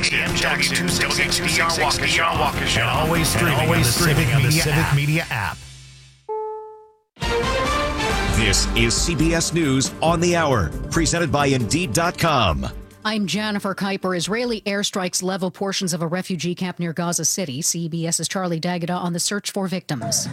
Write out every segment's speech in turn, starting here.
WXDR Waukesha. And always streaming on the Civic Media app. This is CBS News on the Hour, presented by Indeed.com. I'm Jennifer Kuiper. Israeli airstrikes level portions of a refugee camp near Gaza City. CBS's Charlie D'Agata on the search for victims.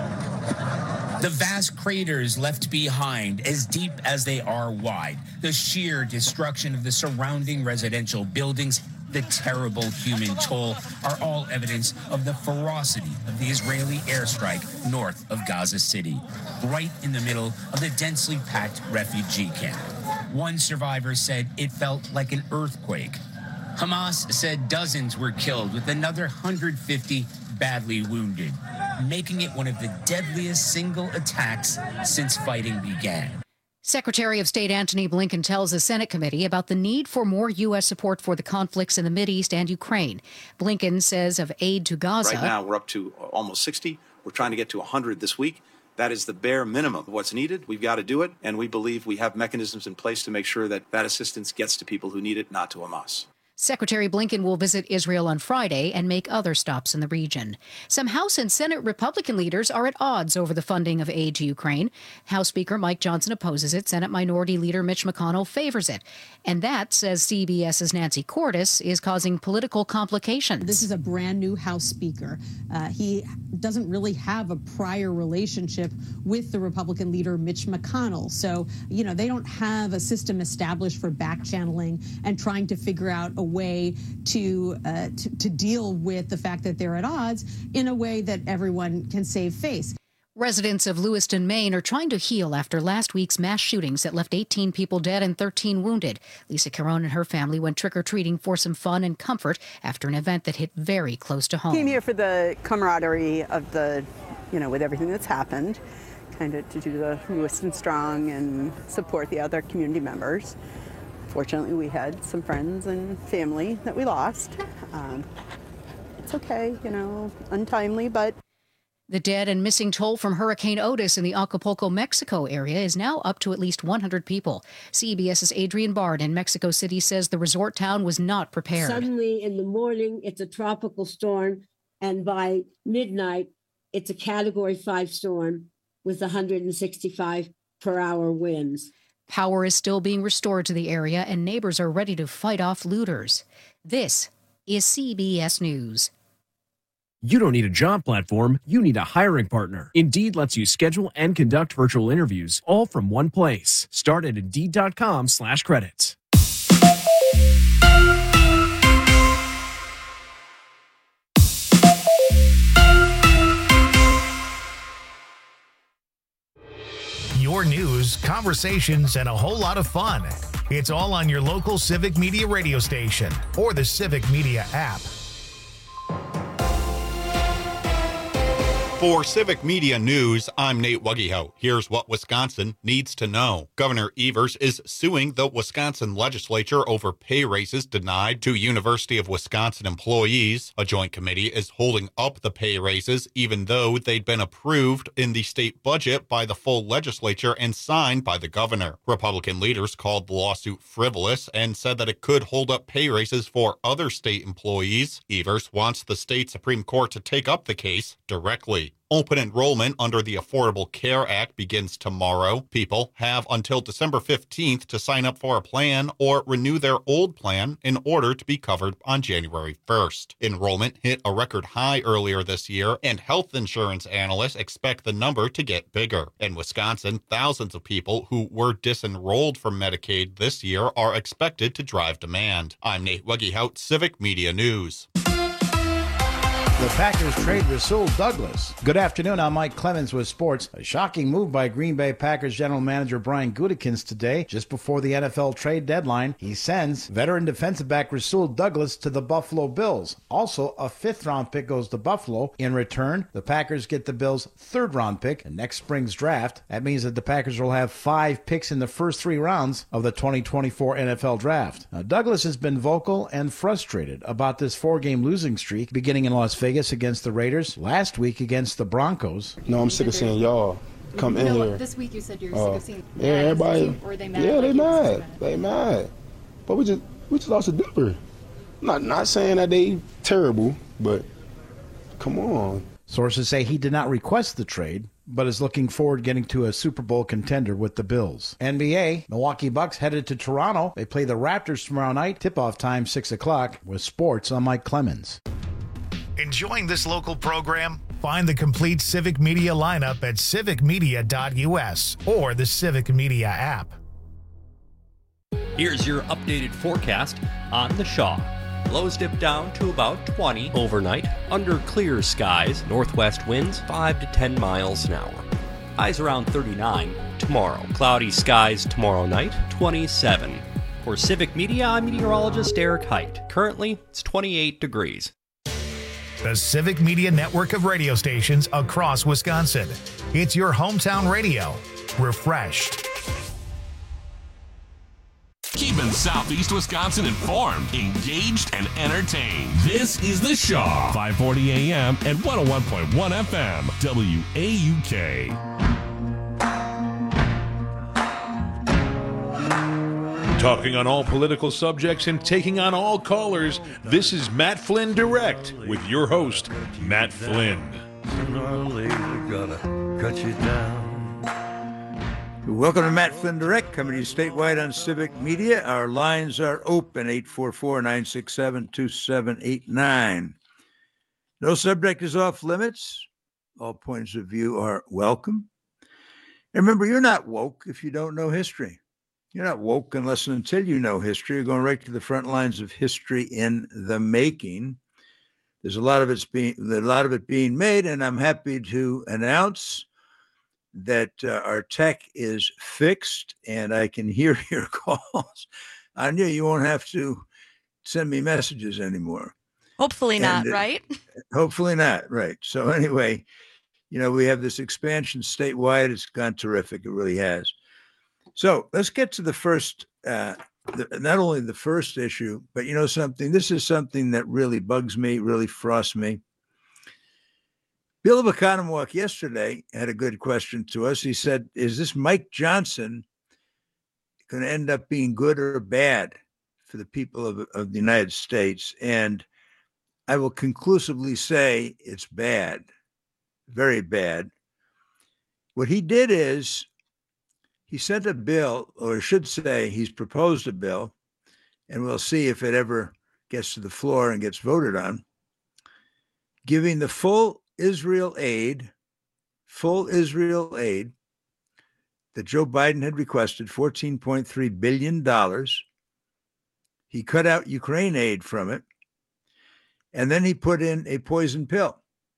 The vast craters left behind, as deep as they are wide, the sheer destruction of the surrounding residential buildings, the terrible human toll are all evidence of the ferocity of the Israeli airstrike north of Gaza City, right in the middle of the densely packed refugee camp. One survivor said it felt like an earthquake. Hamas said dozens were killed, with another 150 badly wounded, making it one of the deadliest single attacks since fighting began. Secretary of State Antony Blinken tells the Senate committee about the need for more U.S. support for the conflicts in the Mideast and Ukraine. Blinken says of aid to Gaza. Right now, we're up to almost 60. We're trying to get to 100 this week. That is the bare minimum of what's needed. We've got to do it, and we believe we have mechanisms in place to make sure that that assistance gets to people who need it, not to Hamas. Secretary Blinken will visit Israel on Friday and make other stops in the region. Some House and Senate Republican leaders are at odds over the funding of aid to Ukraine. House Speaker Mike Johnson opposes it. Senate Minority Leader Mitch McConnell favors it. And that, says CBS's Nancy Cordes, is causing political complications. This is a brand new House Speaker. He doesn't really have a prior relationship with the Republican leader Mitch McConnell. So, they don't have a system established for back channeling and trying to figure out a way to deal with the fact that they're at odds in a way that everyone can save face. Residents of Lewiston, Maine are trying to heal after last week's mass shootings that left 18 people dead and 13 wounded. Lisa Caron and her family went trick-or-treating for some fun and comfort after an event that hit very close to home. Came here for the camaraderie of the, with everything that's happened, kind of to do the Lewiston Strong and support the other community members. Fortunately, we had some friends and family that we lost. It's okay, untimely, but... The dead and missing toll from Hurricane Otis in the Acapulco, Mexico area is now up to at least 100 people. CBS's Adrienne Bard in Mexico City says the resort town was not prepared. Suddenly, in the morning, it's a tropical storm, and by midnight, it's a Category 5 storm with 165 per hour winds. Power is still being restored to the area, and neighbors are ready to fight off looters. This is CBS News. You don't need a job platform, you need a hiring partner. Indeed lets you schedule and conduct virtual interviews, all from one place. Start at Indeed.com/credits. Your news, conversations, and a whole lot of fun. It's all on your local Civic Media radio station or the Civic Media app. For Civic Media News, I'm Nate Wuggehout. Here's what Wisconsin needs to know. Governor Evers is suing the Wisconsin legislature over pay raises denied to University of Wisconsin employees. A joint committee is holding up the pay raises, even though they'd been approved in the state budget by the full legislature and signed by the governor. Republican leaders called the lawsuit frivolous and said that it could hold up pay raises for other state employees. Evers wants the state Supreme Court to take up the case directly. Open enrollment under the Affordable Care Act begins tomorrow. People have until December 15th to sign up for a plan or renew their old plan in order to be covered on January 1st. Enrollment hit a record high earlier this year, and health insurance analysts expect the number to get bigger. In Wisconsin, thousands of people who were disenrolled from Medicaid this year are expected to drive demand. I'm Nate Wuggehout, Civic Media News. The Packers trade Rasul Douglas. Good afternoon, I'm Mike Clemens with sports. A shocking move by Green Bay Packers general manager Brian Gutekunst today, just before the NFL trade deadline. He sends veteran defensive back Rasul Douglas to the Buffalo Bills. Also, a 5th-round pick goes to Buffalo. In return, the Packers get the Bills' 3rd-round pick in next spring's draft. That means that the Packers will have 5 picks in the first 3 rounds of the 2024 NFL Draft. Now, Douglas has been vocal and frustrated about this 4-game losing streak beginning in Las Vegas against the Raiders, last week against the Broncos. No, I'm sick of seeing y'all come in here. This week you said you were sick of seeing everybody. Or are they mad? Yeah, they mad. They mad. But we just lost a dipper. Not saying that they terrible, but come on. Sources say he did not request the trade, but is looking forward to getting to a Super Bowl contender with the Bills. NBA, Milwaukee Bucks headed to Toronto. They play the Raptors tomorrow night. Tip-off time 6 o'clock with sports. I'm Mike Clemens. Enjoying this local program? Find the complete Civic Media lineup at civicmedia.us or the Civic Media app. Here's your updated forecast on the Shaw. Lows dip down to about 20 overnight, under clear skies, northwest winds 5 to 10 miles an hour. Highs around 39 tomorrow. Cloudy skies tomorrow night, 27. For Civic Media, I'm meteorologist Eric Height. Currently, it's 28 degrees. The Civic Media network of radio stations across Wisconsin. It's your hometown radio. Refreshed. Keeping Southeast Wisconsin informed, engaged, and entertained. This is The Shaw, 540 AM and 101.1 FM, WAUK. Talking on all political subjects and taking on all callers, this is Matt Flynn Direct with your host, Matt Flynn. Sooner or later, gotta cut you down. Welcome to Matt Flynn Direct, coming to you statewide on Civic Media. Our lines are open, 844-967-2789. No subject is off limits. All points of view are welcome. And remember, you're not woke if you don't know history. You're not woke unless and until you know history. You're going right to the front lines of history in the making. There's a lot of it being made, and I'm happy to announce that our tech is fixed, and I can hear your calls. I knew you won't have to send me messages anymore. Hopefully not, right? Hopefully not, right. So anyway, we have this expansion statewide. It's gone terrific. It really has. So let's get to the first, not only the first issue, but something. This is something that really bugs me, really frosts me. Bill of Economwalk yesterday had a good question to us. He said, is this Mike Johnson going to end up being good or bad for the people of the United States? And I will conclusively say it's bad, very bad. What he did is he sent a bill, or I should say he's proposed a bill, and we'll see if it ever gets to the floor and gets voted on, giving the full Israel aid that Joe Biden had requested, $14.3 billion. He cut out Ukraine aid from it, and then he put in a poison pill.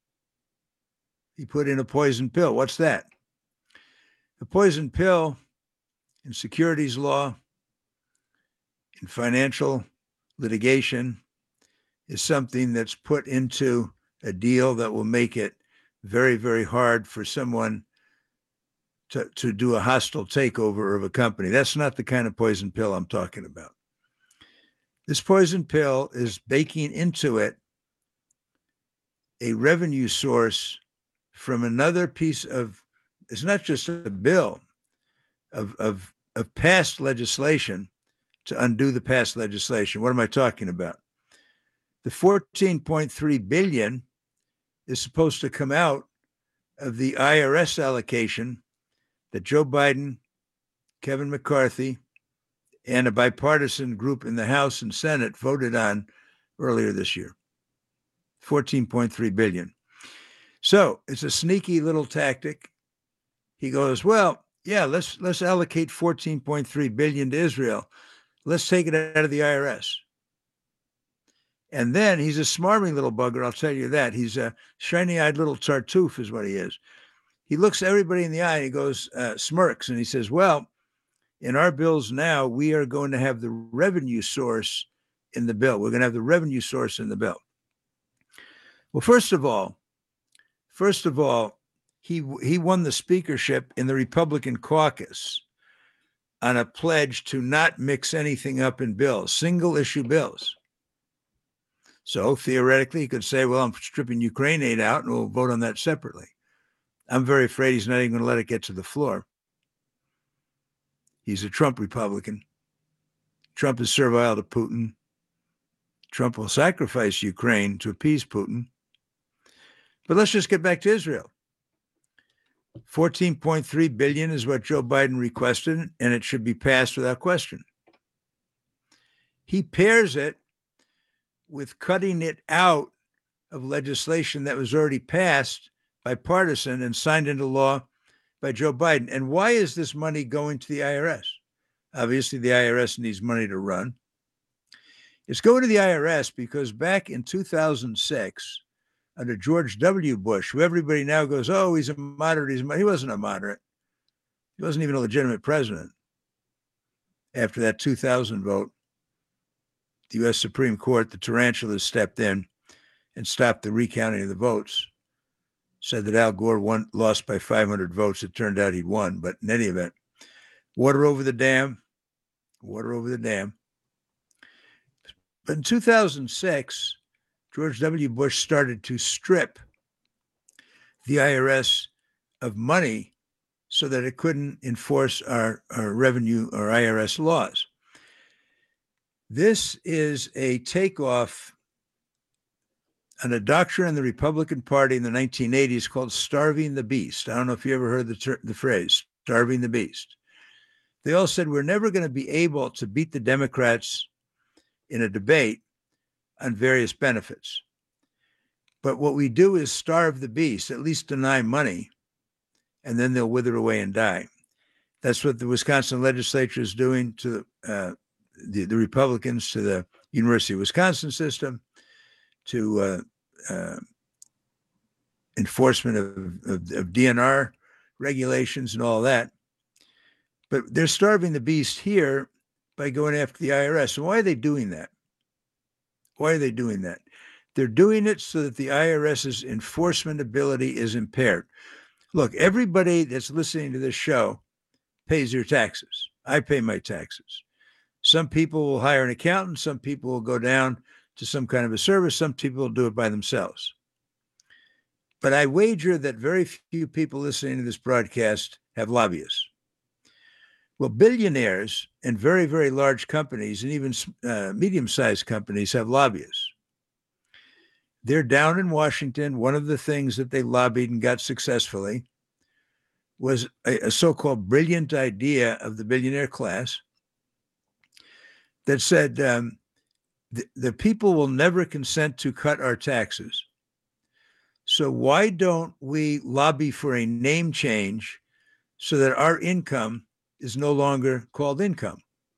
What's that? The poison pill in securities law, in financial litigation, is something that's put into a deal that will make it very, very hard for someone to do a hostile takeover of a company. That's not the kind of poison pill I'm talking about. This poison pill is baking into it a revenue source from another piece of, it's not just a bill of past legislation to undo the past legislation. What am I talking about? The $14.3 billion is supposed to come out of the IRS allocation that Joe Biden, Kevin McCarthy, and a bipartisan group in the House and Senate voted on earlier this year. $14.3 billion. So it's a sneaky little tactic. He goes, well, yeah, let's allocate $14.3 billion to Israel. Let's take it out of the IRS. And then he's a smarmy little bugger, I'll tell you that. He's a shiny-eyed little tartuffe is what he is. He looks everybody in the eye and he goes, smirks, and he says, well, in our bills now, we are going to have the revenue source in the bill. We're going to have the revenue source in the bill. Well, first of all, he won the speakership in the Republican caucus on a pledge to not mix anything up in bills, single-issue bills. So theoretically, he could say, well, I'm stripping Ukraine aid out and we'll vote on that separately. I'm very afraid he's not even going to let it get to the floor. He's a Trump Republican. Trump is servile to Putin. Trump will sacrifice Ukraine to appease Putin. But let's just get back to Israel. $14.3 billion is what Joe Biden requested, and it should be passed without question. He pairs it with cutting it out of legislation that was already passed bipartisan and signed into law by Joe Biden. And why is this money going to the IRS? Obviously, the IRS needs money to run. It's going to the IRS because back in 2006, under George W. Bush, who everybody now goes, oh, he's a moderate. He wasn't a moderate. He wasn't even a legitimate president. After that 2000 vote, the U.S. Supreme Court, the tarantulas stepped in and stopped the recounting of the votes. Said that Al Gore lost by 500 votes. It turned out he'd won. But in any event, water over the dam, water over the dam. But in 2006, George W. Bush started to strip the IRS of money so that it couldn't enforce our revenue or IRS laws. This is a takeoff on a doctrine in the Republican Party in the 1980s called starving the beast. I don't know if you ever heard the phrase, starving the beast. They all said, we're never going to be able to beat the Democrats in a debate on various benefits. But what we do is starve the beast, at least deny money, and then they'll wither away and die. That's what the Wisconsin legislature is doing to the Republicans, to the University of Wisconsin system, to enforcement of DNR regulations and all that. But they're starving the beast here by going after the IRS. And why are they doing that? Why are they doing that? They're doing it so that the IRS's enforcement ability is impaired. Look, everybody that's listening to this show pays their taxes. I pay my taxes. Some people will hire an accountant. Some people will go down to some kind of a service. Some people will do it by themselves. But I wager that very few people listening to this broadcast have lobbyists. Well, billionaires and very, very large companies and even medium-sized companies have lobbyists. They're down in Washington. One of the things that they lobbied and got successfully was a so-called brilliant idea of the billionaire class that said the people will never consent to cut our taxes. So why don't we lobby for a name change so that our income is no longer called income?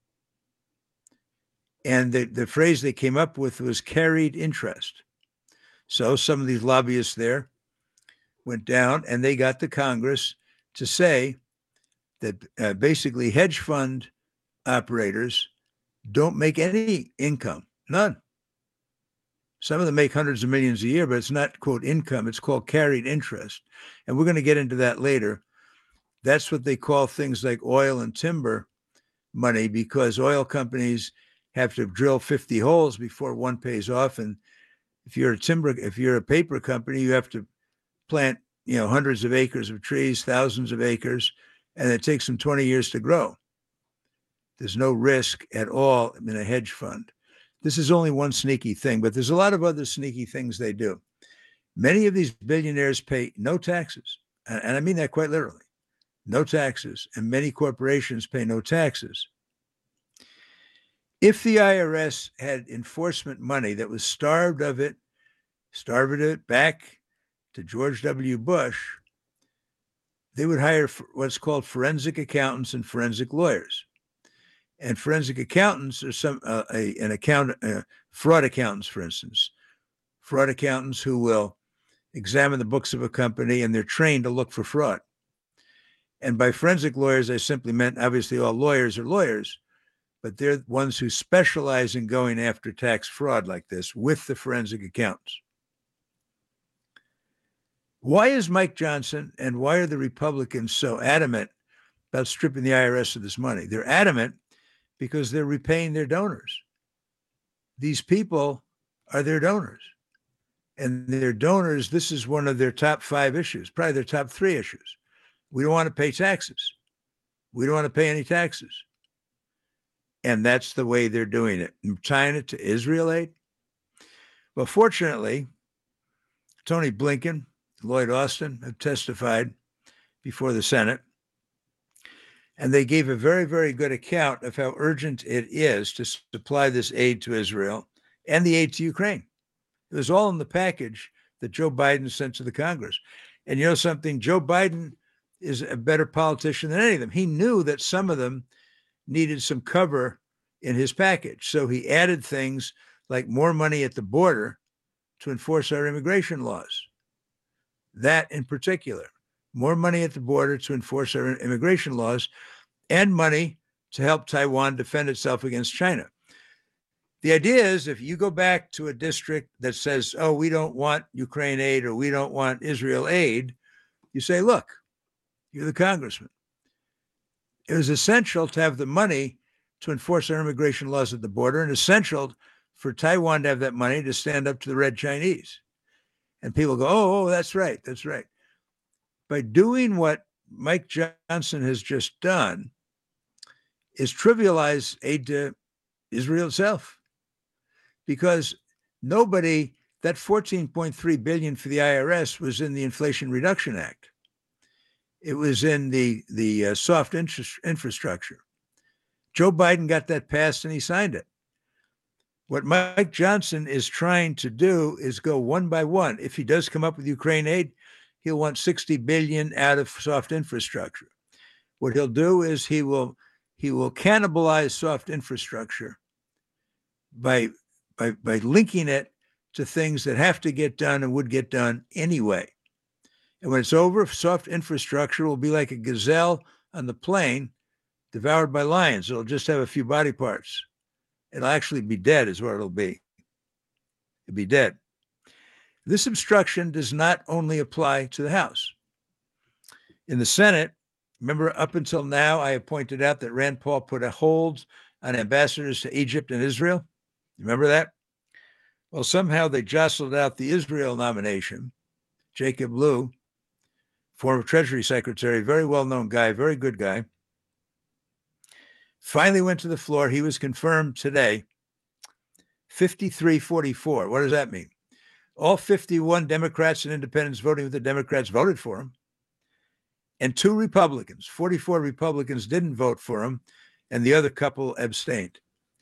And the phrase they came up with was carried interest. So some of these lobbyists there went down and they got the Congress to say that basically hedge fund operators don't make any income, none. Some of them make hundreds of millions a year, but it's not, quote, income. It's called carried interest. And we're going to get into that later. That's what they call things like oil and timber money, because oil companies have to drill 50 holes before one pays off. And if you're a paper company, you have to plant, hundreds of acres of trees, thousands of acres, and it takes them 20 years to grow. There's no risk at all in a hedge fund. This is only one sneaky thing, but there's a lot of other sneaky things they do. Many of these billionaires pay no taxes, and I mean that quite literally, no taxes, and many corporations pay no taxes. If the IRS had enforcement money that was starved of it back to George W. Bush, they would hire what's called forensic accountants and forensic lawyers. And forensic accountants are fraud accountants, for instance, fraud accountants who will examine the books of a company, and they're trained to look for fraud. And by forensic lawyers, I simply meant, obviously all lawyers are lawyers, but they're ones who specialize in going after tax fraud like this with the forensic accountants. Why is Mike Johnson and why are the Republicans so adamant about stripping the IRS of this money? They're adamant because they're repaying their donors. These people are their donors. And their donors, this is one of their top 5 issues, probably their top 3 issues. We don't want to pay taxes. We don't want to pay any taxes. And that's the way they're doing it. And tying it to Israel aid. Well, fortunately, Tony Blinken, Lloyd Austin have testified before the Senate, and they gave a very, very good account of how urgent it is to supply this aid to Israel and the aid to Ukraine. It was all in the package that Joe Biden sent to the Congress. And you know something? Joe Biden is a better politician than any of them. He knew that some of them needed some cover in his package. So he added things like more money at the border to enforce our immigration laws. That in particular, more money at the border to enforce our immigration laws, and money to help Taiwan defend itself against China. The idea is if you go back to a district that says, oh, we don't want Ukraine aid or we don't want Israel aid, you say, look, you're the congressman. It was essential to have the money to enforce our immigration laws at the border, and essential for Taiwan to have that money to stand up to the Red Chinese. And people go, oh, that's right, that's right. By doing what Mike Johnson has just done is trivialize aid to Israel itself. Because nobody, that $14.3 billion for the IRS was in the Inflation Reduction Act. It was in the soft infrastructure. Joe Biden got that passed and he signed it. What Mike Johnson is trying to do is go one by one. If he does come up with Ukraine aid, he'll want $60 billion out of soft infrastructure. What he'll do is he will cannibalize soft infrastructure by linking it to things that have to get done and would get done anyway. And when it's over, soft infrastructure will be like a gazelle on the plain devoured by lions. It'll just have a few body parts. It'll actually be dead is what it'll be. It'll be dead. This obstruction does not only apply to the House. In the Senate, remember up until now, I have pointed out that Rand Paul put a hold on ambassadors to Egypt and Israel. Remember that? Well, somehow they jostled out the Israel nomination. Jacob Lew, former Treasury Secretary, very well-known guy, very good guy, finally went to the floor. He was confirmed today, 53-44. What does that mean? All 51 Democrats and independents voting with the Democrats voted for him, and 2 Republicans, 44 Republicans didn't vote for him, and the other couple abstained.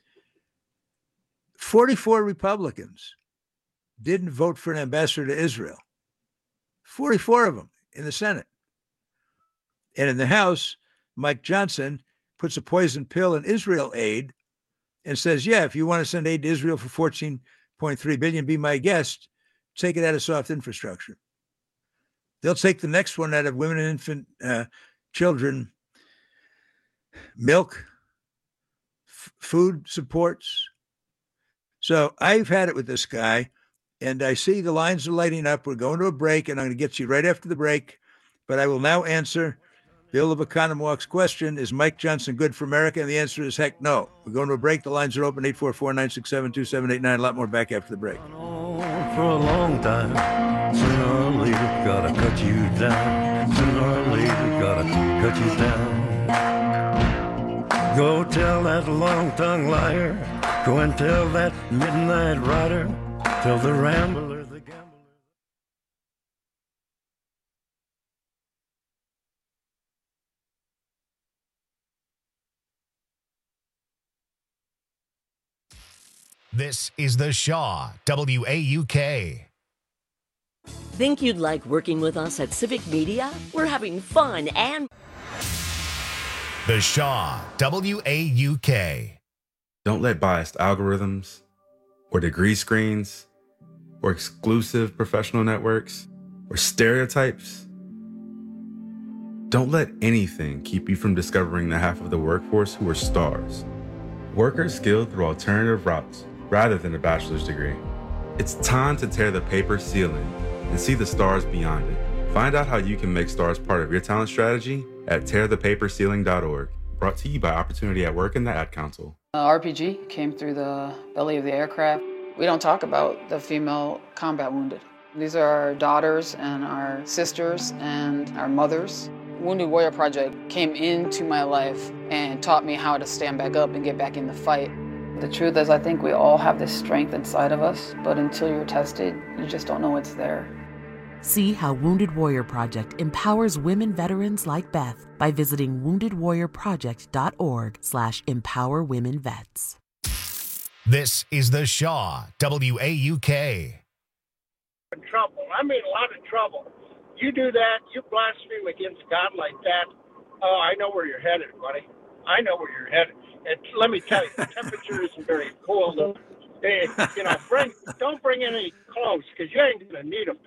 44 Republicans didn't vote for an ambassador to Israel. 44 of them in the Senate. And in the House, Mike Johnson puts a poison pill in Israel aid and says, yeah, if you want to send aid to Israel for $14.3 billion, be my guest, take it out of soft infrastructure. They'll take the next one out of women and infant children, milk, food supports. So I've had it with this guy, and I see the lines are lighting up. We're going to a break, and I'm going to get you right after the break. But I will now answer Bill of Economwalk's question, is Mike Johnson good for America? And the answer is heck no. We're going to a break. The lines are open, 844-967-2789. A lot more back after the break. For a long time, sooner or later, gotta cut you down. Sooner or later, gotta cut you down. Go tell that long-tongued liar. Go and tell that midnight rider. Tell the rambler, the gambler. This is The Shaw, WAUK. Think you'd like working with us at Civic Media? We're having fun and... The Shaw, WAUK. Don't let biased algorithms or degree screens or exclusive professional networks or stereotypes. Don't let anything keep you from discovering the half of the workforce who are stars. Workers skilled through alternative routes rather than a bachelor's degree. It's time to tear the paper ceiling and see the stars beyond it. Find out how you can make stars part of your talent strategy at tearthepaperceiling.org. Brought to you by Opportunity at Work and the Ad Council. RPG came through the belly of the aircraft. We don't talk about the female combat wounded. These are our daughters and our sisters and our mothers. Wounded Warrior Project came into my life and taught me how to stand back up and get back in the fight. The truth is, I think we all have this strength inside of us, but until you're tested, you just don't know it's there. See how Wounded Warrior Project empowers women veterans like Beth by visiting woundedwarriorproject.org/empowerwomenvets. This is the Shaw, WAUK. In trouble. I mean, a lot of trouble. You do that, you blaspheme against God like that. Oh, I know where you're headed, buddy. I know where you're headed. And let me tell you, the temperature isn't very cold. Don't bring any clothes because you ain't going to need them,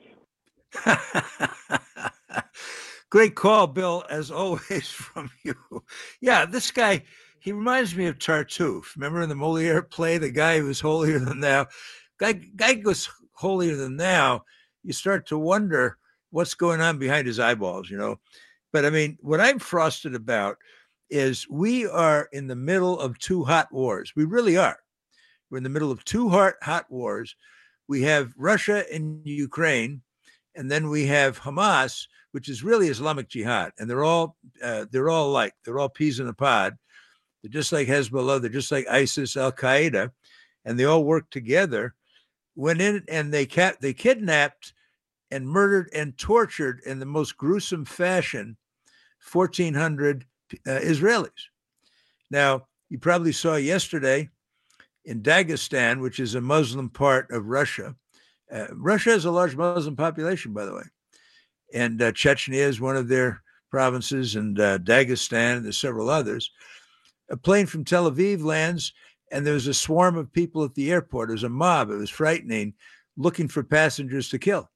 pal. Great call, Bill, as always from you. Yeah, this guy, he reminds me of Tartuffe. Remember in the Moliere play, the guy who was holier than thou? Guy goes holier than thou. You start to wonder what's going on behind his eyeballs, But I mean, what I'm frosted about is we are in the middle of two hot wars. We really are. We're in the middle of two hot wars. We have Russia and Ukraine, and then we have Hamas, which is really Islamic Jihad. And they're all peas in a pod. They're just like Hezbollah. They're just like ISIS, Al-Qaeda, and they all work together. Went in and they kidnapped and murdered and tortured in the most gruesome fashion 1,400 Israelis. Now, you probably saw yesterday in Dagestan, which is a Muslim part of Russia. Russia has a large Muslim population, by the way. And Chechnya is one of their provinces, and Dagestan, and there's several others. A plane from Tel Aviv lands, and there was a swarm of people at the airport. It was a mob. It was frightening, looking for passengers to kill.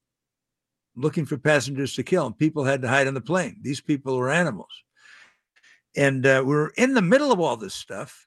And people had to hide on the plane. These people were animals. And we're in the middle of all this stuff.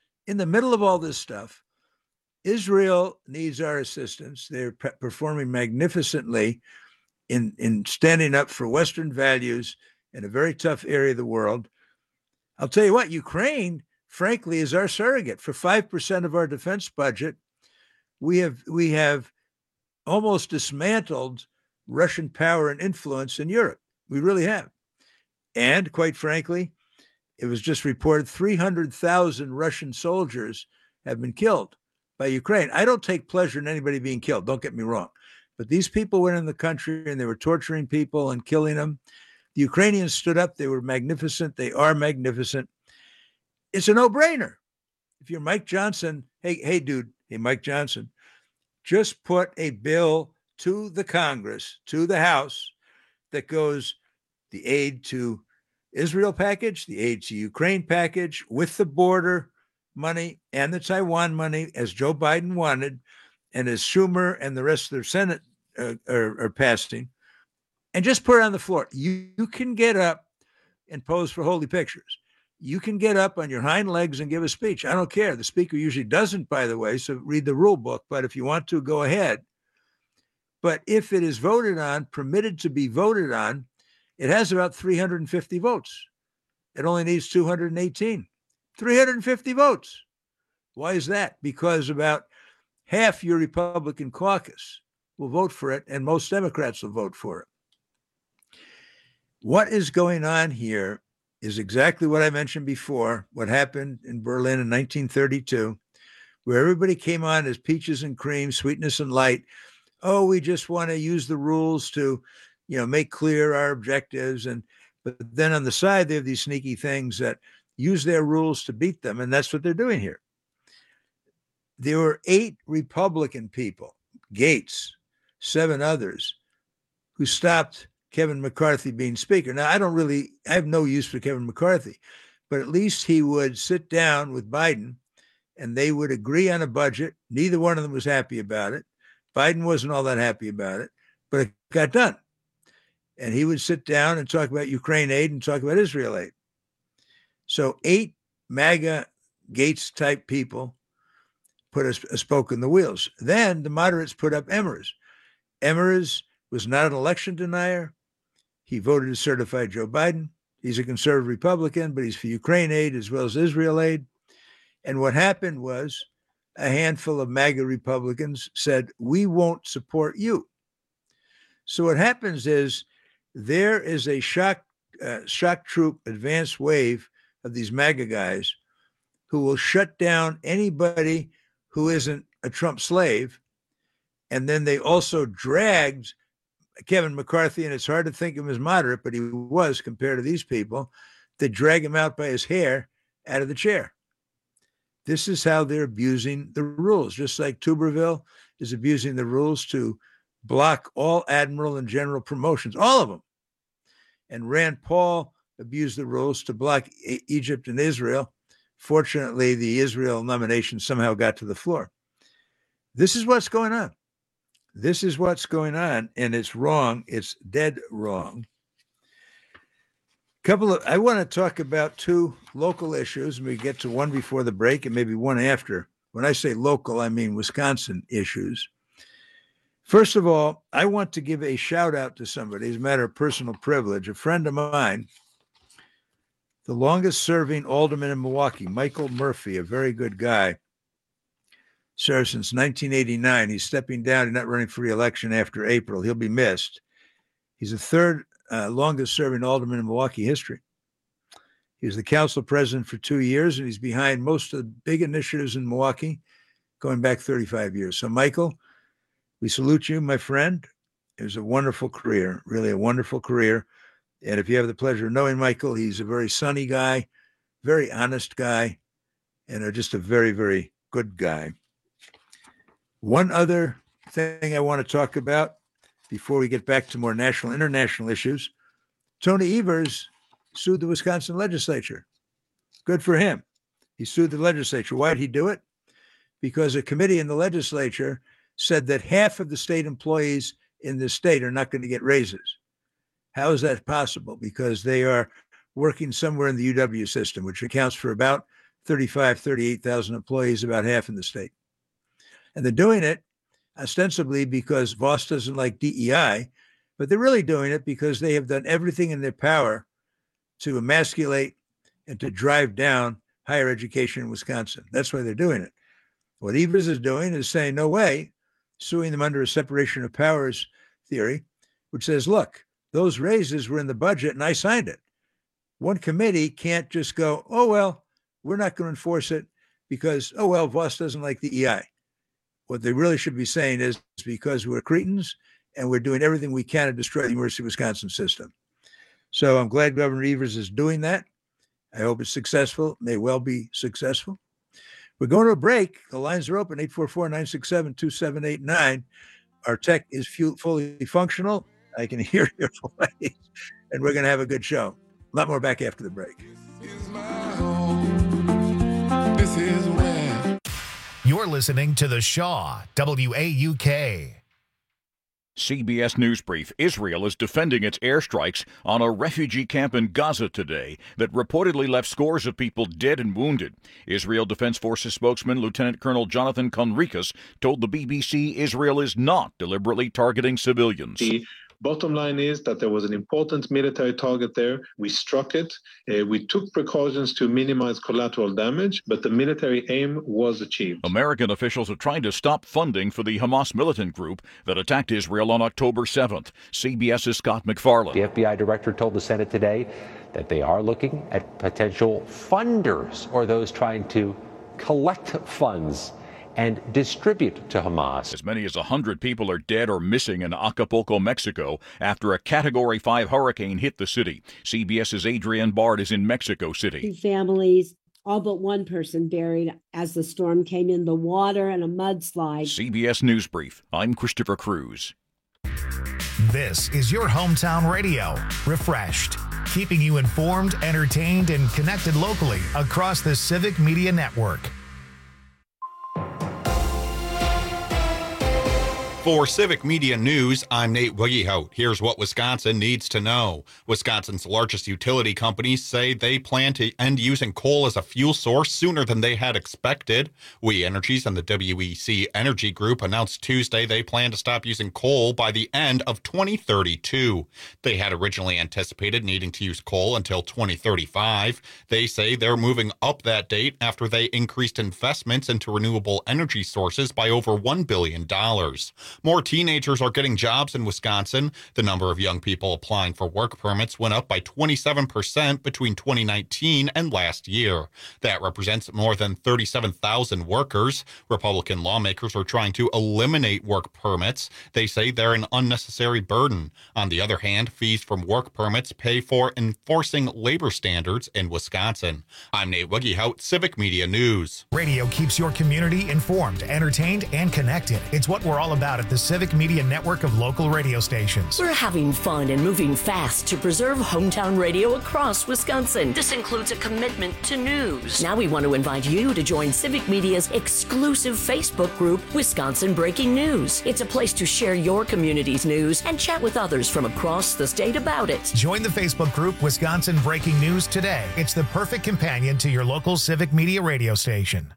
Israel needs our assistance. They're performing magnificently in standing up for Western values in a very tough area of the world. I'll tell you what, Ukraine, frankly, is our surrogate. For 5% of our defense budget, we have almost dismantled Russian power and influence in Europe. We really have. And quite frankly, it was just reported 300,000 Russian soldiers have been killed by Ukraine. I don't take pleasure in anybody being killed, don't get me wrong. But these people went in the country and they were torturing people and killing them. The Ukrainians stood up. They were magnificent. They are magnificent. It's a no-brainer. If you're Mike Johnson, hey, Mike Johnson, just put a bill to the Congress, to the House, that goes the aid to Israel package, the aid to Ukraine package, with the border money and the Taiwan money, as Joe Biden wanted, and as Schumer and the rest of their Senate are passing, and just put it on the floor. You can get up and pose for holy pictures. You can get up on your hind legs and give a speech. I don't care. The speaker usually doesn't, by the way, so read the rule book. But if you want to, go ahead. But if it is voted on, permitted to be voted on, it has about 350 votes. It only needs 218. 350 votes. Why is that? Because about half your Republican caucus will vote for it, and most Democrats will vote for it. What is going on here is exactly what I mentioned before, what happened in Berlin in 1932, where everybody came on as peaches and cream, sweetness and light. Oh, we just want to use the rules to, make clear our objectives. But then on the side, they have these sneaky things that use their rules to beat them. And that's what they're doing here. There were 8 Republican people, Gates, 7 others, who stopped Kevin McCarthy being speaker. Now, I have no use for Kevin McCarthy, but at least he would sit down with Biden and they would agree on a budget. Neither one of them was happy about it. Biden wasn't all that happy about it, but it got done. And he would sit down and talk about Ukraine aid and talk about Israel aid. So 8 MAGA Gates type people put a spoke in the wheels. Then the moderates put up Emers. Emers was not an election denier. He voted to certify Joe Biden. He's a conservative Republican, but he's for Ukraine aid as well as Israel aid. And what happened was a handful of MAGA Republicans said, we won't support you. So what happens is there is a shock troop advanced wave of these MAGA guys who will shut down anybody who isn't a Trump slave. And then they also dragged Kevin McCarthy, and it's hard to think of him as moderate, but he was compared to these people. They drag him out by his hair out of the chair. This is how they're abusing the rules, just like Tuberville is abusing the rules to block all admiral and general promotions, all of them. And Rand Paul abused the rules to block Egypt and Israel. Fortunately, the Israel nomination somehow got to the floor. This is what's going on. This is what's going on, and it's wrong. It's dead wrong. I want to talk about two local issues, and we get to one before the break and maybe one after. When I say local, I mean Wisconsin issues. First of all, I want to give a shout out to somebody, as a matter of personal privilege, a friend of mine, the longest serving alderman in Milwaukee, Michael Murphy, a very good guy, served since 1989. He's stepping down. He's not running for re-election after April. He'll be missed. He's the third longest serving alderman in Milwaukee history. He was the council president for 2 years, and he's behind most of the big initiatives in Milwaukee going back 35 years. So, Michael, we salute you, my friend. It was a wonderful career, really a wonderful career. And if you have the pleasure of knowing Michael, he's a very sunny guy, very honest guy, and just a very, very good guy. One other thing I want to talk about before we get back to more national, international issues. Tony Evers sued the Wisconsin legislature. Good for him. He sued the legislature. Why did he do it? Because a committee in the legislature said that half of the state employees in the state are not going to get raises. How is that possible? Because they are working somewhere in the UW system, which accounts for about 38,000 employees, about half in the state. And they're doing it ostensibly because Voss doesn't like DEI, but they're really doing it because they have done everything in their power to emasculate and to drive down higher education in Wisconsin. That's why they're doing it. What Evers is doing is saying, no way, suing them under a separation of powers theory, which says, look, those raises were in the budget and I signed it. One committee can't just go, oh, well, we're not going to enforce it because, oh, well, Voss doesn't like DEI. What they really should be saying is because we're cretins and we're doing everything we can to destroy the University of Wisconsin system. So I'm glad Governor Evers is doing that. I hope it's successful. May well be successful. We're going to a break. The lines are open, 844-967-2789. Our tech is fully functional. I can hear your voice, and we're going to have a good show. A lot more back after the break. This is where. You're listening to The Shaw, WAUK. CBS News Brief. Israel is defending its airstrikes on a refugee camp in Gaza today that reportedly left scores of people dead and wounded. Israel Defense Forces spokesman Lieutenant Colonel Jonathan Conricus told the BBC Israel is not deliberately targeting civilians. The bottom line is that there was an important military target there. We struck it. We took precautions to minimize collateral damage, but the military aim was achieved. American officials are trying to stop funding for the Hamas militant group that attacked Israel on October 7th. CBS's Scott McFarland. The FBI director told the Senate today that they are looking at potential funders or those trying to collect funds and distribute to Hamas. As many as 100 people are dead or missing in Acapulco, Mexico, after a Category 5 hurricane hit the city. CBS's Adrienne Bard is in Mexico City. 2 families, all but one person buried as the storm came in, the water and a mudslide. CBS News Brief. I'm Christopher Cruz. This is your hometown radio, refreshed, keeping you informed, entertained, and connected locally across the Civic Media Network. For Civic Media News, I'm Nate Wiggyhout. Here's what Wisconsin needs to know. Wisconsin's largest utility companies say they plan to end using coal as a fuel source sooner than they had expected. We Energies and the WEC Energy Group announced Tuesday they plan to stop using coal by the end of 2032. They had originally anticipated needing to use coal until 2035. They say they're moving up that date after they increased investments into renewable energy sources by over $1 billion. More teenagers are getting jobs in Wisconsin. The number of young people applying for work permits went up by 27% between 2019 and last year. That represents more than 37,000 workers. Republican lawmakers are trying to eliminate work permits. They say they're an unnecessary burden. On the other hand, fees from work permits pay for enforcing labor standards in Wisconsin. I'm Nate Wiggyhout, Civic Media News. Radio keeps your community informed, entertained, and connected. It's what we're all about at the Civic Media Network of local radio stations. We're having fun and moving fast to preserve hometown radio across Wisconsin. This includes a commitment to news. Now we want to invite you to join Civic Media's exclusive Facebook group, Wisconsin Breaking News. It's a place to share your community's news and chat with others from across the state about it. Join the Facebook group Wisconsin Breaking News today. It's the perfect companion to your local Civic Media radio station.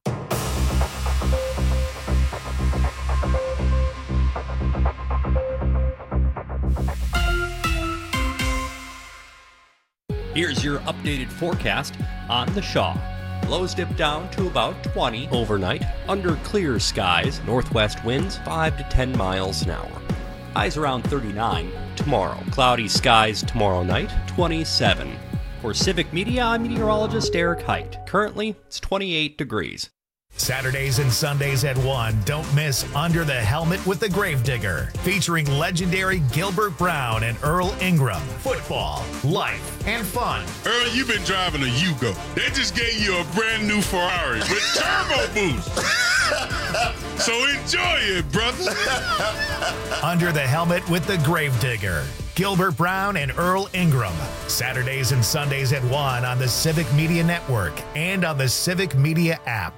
Here's your updated forecast on the Shaw. Lows dip down to about 20 overnight, under clear skies, northwest winds 5 to 10 miles an hour. Highs around 39 tomorrow. Cloudy skies tomorrow night, 27. For Civic Media, I'm meteorologist Eric Height. Currently, it's 28 degrees. Saturdays and Sundays at 1, don't miss Under the Helmet with the Gravedigger, featuring legendary Gilbert Brown and Earl Ingram. Football, life, and fun. Earl, you've been driving a Yugo. They just gave you a brand new Ferrari with turbo boost. So enjoy it, brother. Under the Helmet with the Gravedigger. Gilbert Brown and Earl Ingram. Saturdays and Sundays at 1 on the Civic Media Network and on the Civic Media app.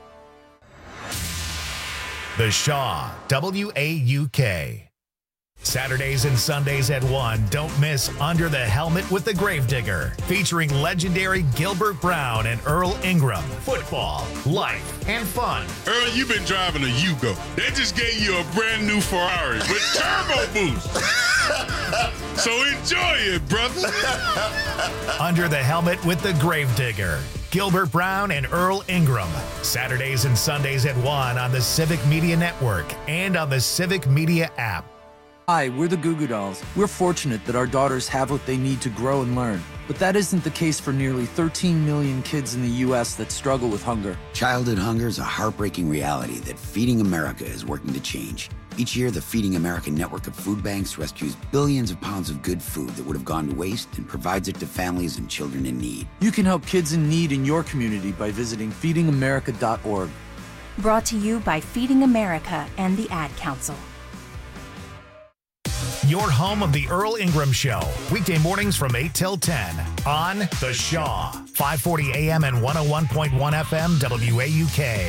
The Shaw, WAUK. Saturdays and Sundays at 1, don't miss Under the Helmet with the Gravedigger, featuring legendary Gilbert Brown and Earl Ingram. Football, life, and fun. Earl, you've been driving a Yugo. They just gave you a brand new Ferrari with turbo boost. So enjoy it, brother. Under the Helmet with the Gravedigger. Gilbert Brown and Earl Ingram. Saturdays and Sundays at 1 on the Civic Media Network and on the Civic Media app. Hi, we're the Goo Goo Dolls. We're fortunate that our daughters have what they need to grow and learn. But that isn't the case for nearly 13 million kids in the U.S. that struggle with hunger. Childhood hunger is a heartbreaking reality that Feeding America is working to change. Each year, the Feeding America network of food banks rescues billions of pounds of good food that would have gone to waste and provides it to families and children in need. You can help kids in need in your community by visiting feedingamerica.org. Brought to you by Feeding America and the Ad Council. Your home of the Earl Ingram Show. Weekday mornings from 8 till 10 on The Shaw. 540 AM and 101.1 FM WAUK.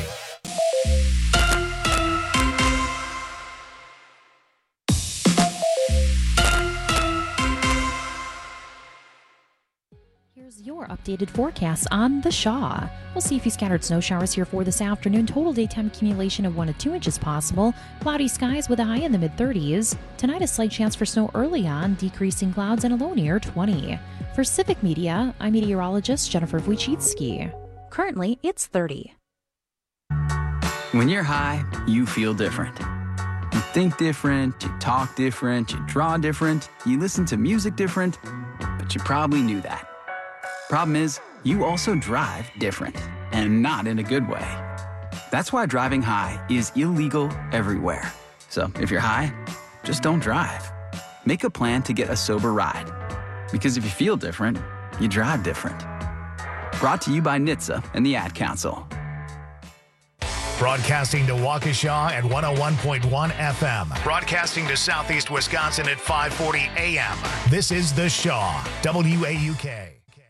Here's your updated forecast on the Shaw. We'll see a few scattered snow showers here for this afternoon. Total daytime accumulation of 1 to 2 inches possible. Cloudy skies with a high in the mid-30s. Tonight, a slight chance for snow early on, decreasing clouds and a low near 20. For Civic Media, I'm meteorologist Jennifer Wojcicki. Currently, it's 30. When you're high, you feel different. You think different, you talk different, you draw different, you listen to music different, but you probably knew that. Problem is, you also drive different, and not in a good way. That's why driving high is illegal everywhere. So if you're high, just don't drive. Make a plan to get a sober ride. Because if you feel different, you drive different. Brought to you by NHTSA and the Ad Council. Broadcasting to Waukesha at 101.1 FM. Broadcasting to Southeast Wisconsin at 540 AM. This is The Shaw, WAUK.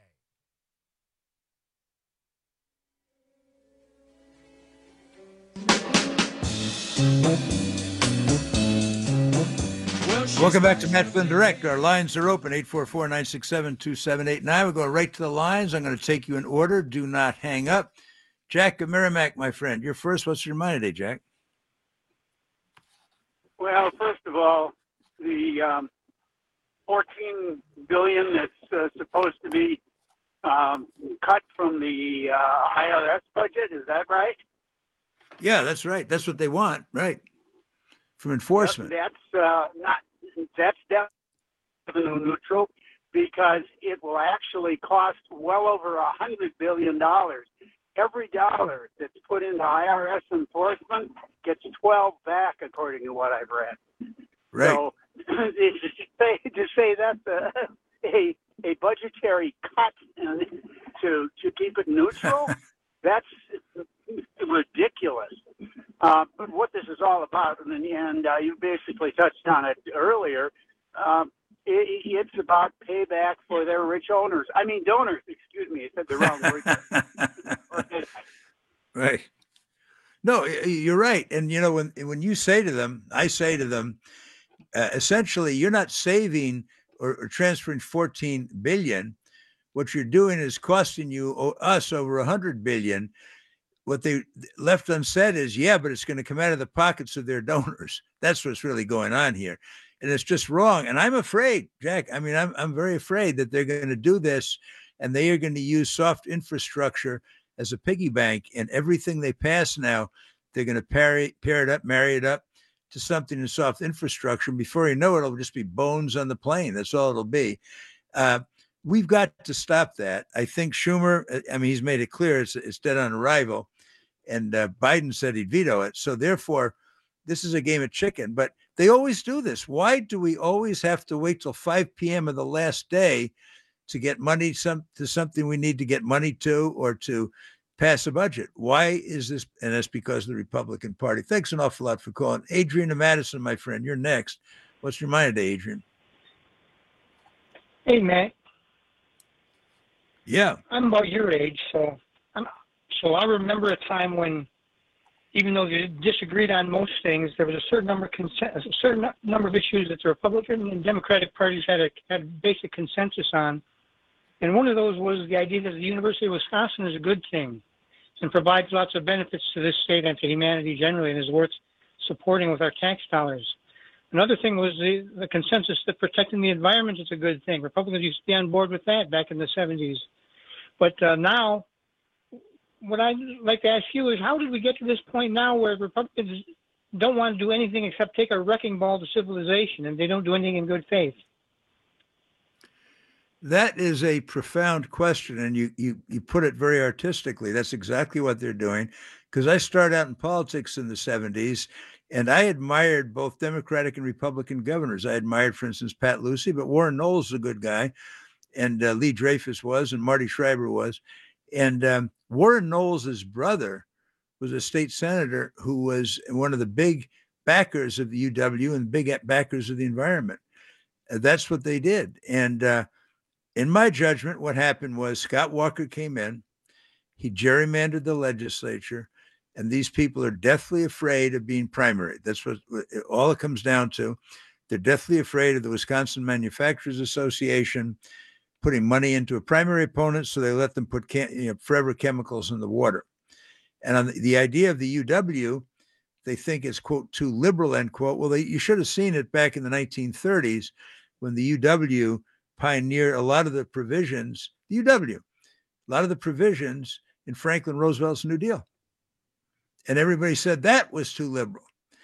Welcome back to Matt Flynn Direct. Our lines are open, 844-967-2789. We'll go right to the lines. I'm going to take you in order. Do not hang up. Jack of Merrimack, my friend. You're first. What's your mind today, Jack? Well, first of all, the $14 billion that's supposed to be cut from the IRS budget, is that right? Yeah, that's right. That's what they want, right? from enforcement. That's revenue neutral because it will actually cost well over $100 billion. Every dollar that's put into IRS enforcement gets 12 back, according to what I've read. Right. So to say that's a budgetary cut to keep it neutral, that's ridiculous. But what this is all about, and you basically touched on it earlier, it's about payback for their rich donors. Excuse me, I said the wrong word. Right. No, you're right. And, when you say to them, I say to them, essentially, you're not saving or transferring $14 billion. What you're doing is costing us over $100 billion. What they left unsaid is, but it's going to come out of the pockets of their donors. That's what's really going on here. And it's just wrong. And I'm afraid, Jack, I'm very afraid that they're going to do this and they are going to use soft infrastructure as a piggy bank, and everything they pass now, they're going to pair it up, marry it up to something in soft infrastructure. And before you know it, it'll just be bones on the plane. That's all it'll be. We've got to stop that. I think Schumer, he's made it clear it's dead on arrival, and Biden said he'd veto it. So therefore, this is a game of chicken. But they always do this. Why do we always have to wait till 5 p.m. of the last day to get money to something we need to get money to, or to pass a budget? Why is this? And that's because of the Republican Party. Thanks an awful lot for calling. Adrian and Madison, my friend, you're next. What's your mind today, Adrian? Hey, Matt. Yeah. I'm about your age, so I remember a time when, even though you disagreed on most things, there was a certain number of issues that the Republican and Democratic parties had basic consensus on. And one of those was the idea that the University of Wisconsin is a good thing and provides lots of benefits to this state and to humanity generally, and is worth supporting with our tax dollars. Another thing was the consensus that protecting the environment is a good thing. Republicans used to be on board with that back in the 70s. But now, what I'd like to ask you is, how did we get to this point now where Republicans don't want to do anything except take a wrecking ball to civilization, and they don't do anything in good faith? That is a profound question, and you put it very artistically. That's exactly what they're doing, because I started out in politics in the 70s, and I admired both Democratic and Republican governors. I admired, for instance, Pat Lucey, but Warren Knowles is a good guy, and Lee Dreyfus was, and Marty Schreiber was. And Warren Knowles' brother was a state senator who was one of the big backers of the UW and big backers of the environment. That's what they did. And in my judgment, what happened was Scott Walker came in, he gerrymandered the legislature, and these people are deathly afraid of being primaried. That's what all it comes down to. They're deathly afraid of the Wisconsin Manufacturers Association putting money into a primary opponent, so they let them put forever chemicals in the water. And on the idea of the UW, they think it's, quote, too liberal, end quote. Well, you should have seen it back in the 1930s when the UW pioneered a lot of the provisions, a lot of the provisions in Franklin Roosevelt's New Deal. And everybody said that was too liberal.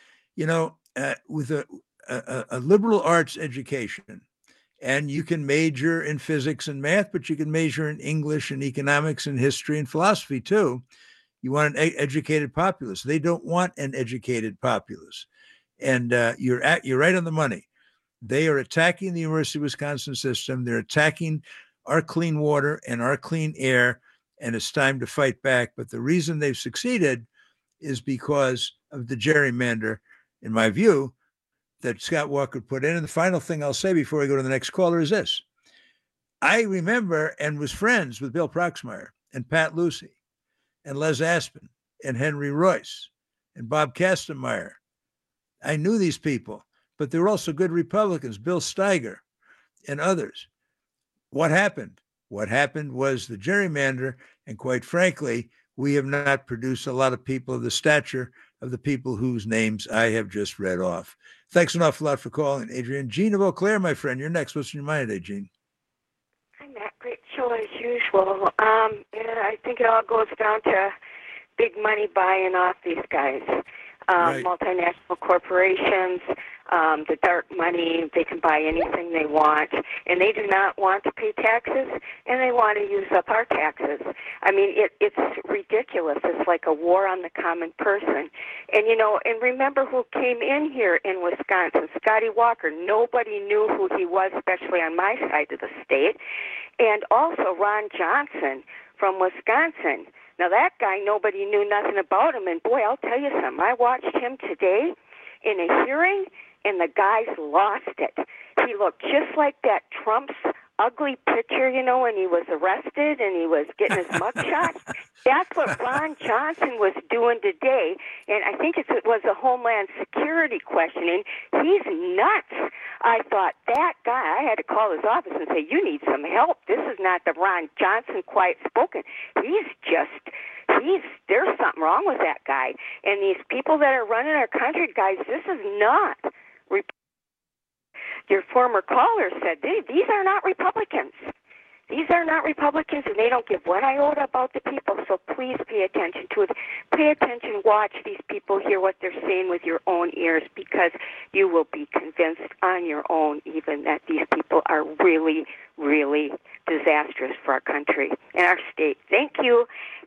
With a liberal arts education, and you can major in physics and math, but you can major in English and economics and history and philosophy too. You want an educated populace. They don't want an educated populace. And you're right on the money. They are attacking the University of Wisconsin system. They're attacking our clean water and our clean air, and it's time to fight back. But the reason they've succeeded is because of the gerrymander, in my view, that Scott Walker put in. And the final thing I'll say before we go to the next caller is this. I remember and was friends with Bill Proxmire and Pat Lucey and Les Aspin and Henry Royce and Bob Kastenmeier. I knew these people, but they were also good Republicans, Bill Steiger and others. What happened? What happened was the gerrymander, and quite frankly, we have not produced a lot of people of the stature of the people whose names I have just read off. Thanks an awful lot for calling, Adrian. Gene of Eau Claire, my friend, you're next. What's in your mind today, Gene? Hi, Matt. Great show as usual. I think it all goes down to big money buying off these guys. multinational corporations, the dark money. They can buy anything they want, and they do not want to pay taxes, and they want to use up our taxes. I mean, it's ridiculous. It's like a war on the common person. And, and remember who came in here in Wisconsin, Scotty Walker. Nobody knew who he was, especially on my side of the state. And also Ron Johnson from Wisconsin. Now, that guy, nobody knew nothing about him. And, boy, I'll tell you something. I watched him today in a hearing, and the guy's lost it. He looked just like that Trump's ugly picture, when he was arrested and he was getting his mugshot. That's what Ron Johnson was doing today. And I think it was a Homeland Security questioning. He's nuts. I thought, that guy, I had to call his office and say, you need some help. This is not the Ron Johnson quiet spoken. There's something wrong with that guy. And these people that are running our country, guys, this is not your former caller said, these are not Republicans. These are not Republicans, and they don't give one iota about the people, so please pay attention to it. Pay attention, watch these people, hear what they're saying with your own ears, because you will be convinced on your own even that these people are really, really disastrous for our country and our state. Thank you.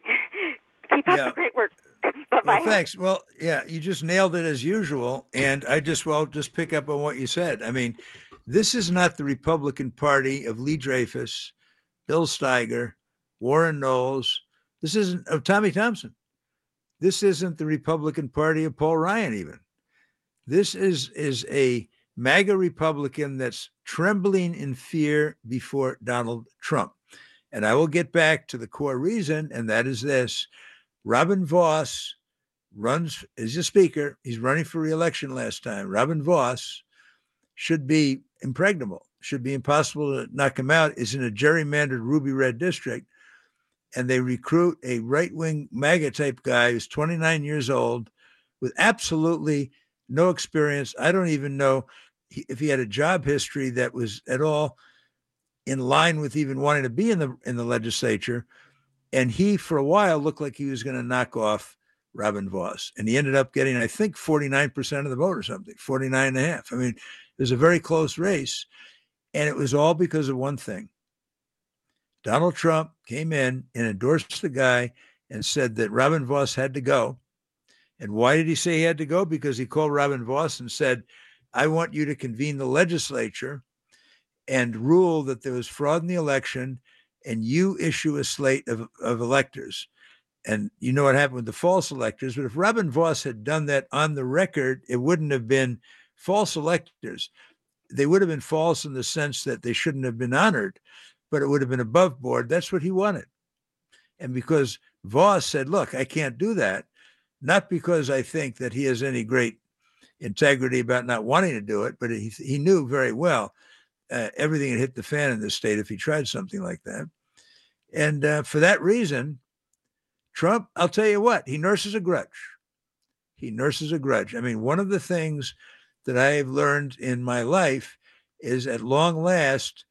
Keep up the great work. Bye-bye. Well, thanks. Well, yeah, you just nailed it as usual. And I just pick up on what you said. I mean, this is not the Republican Party of Lee Dreyfus, Bill Steiger, Warren Knowles. This isn't of Tommy Thompson. This isn't the Republican Party of Paul Ryan even. This is a MAGA Republican that's trembling in fear before Donald Trump. And I will get back to the core reason, and that is this. Robin Vos is a speaker. He's running for re-election last time. Robin Vos should be impregnable, should be impossible to knock him out, is in a gerrymandered ruby red district. And they recruit a right-wing MAGA type guy who's 29 years old with absolutely no experience. I don't even know if he had a job history that was at all in line with even wanting to be in the legislature. And he, for a while, looked like he was going to knock off Robin Vos. And he ended up getting, I think, 49% of the vote or something, 49.5. I mean, it was a very close race. And it was all because of one thing. Donald Trump came in and endorsed the guy and said that Robin Vos had to go. And why did he say he had to go? Because he called Robin Vos and said, I want you to convene the legislature and rule that there was fraud in the election, and you issue a slate of electors. And you know what happened with the false electors. But if Robin Vos had done that on the record, it wouldn't have been false electors. They would have been false in the sense that they shouldn't have been honored, but it would have been above board. That's what he wanted. And because Vos said, look, I can't do that, not because I think that he has any great integrity about not wanting to do it, but he knew very well everything had hit the fan in this state if he tried something like that. And for that reason, Trump, I'll tell you what, he nurses a grudge. He nurses a grudge. I mean, one of the things that I've learned in my life is at long last,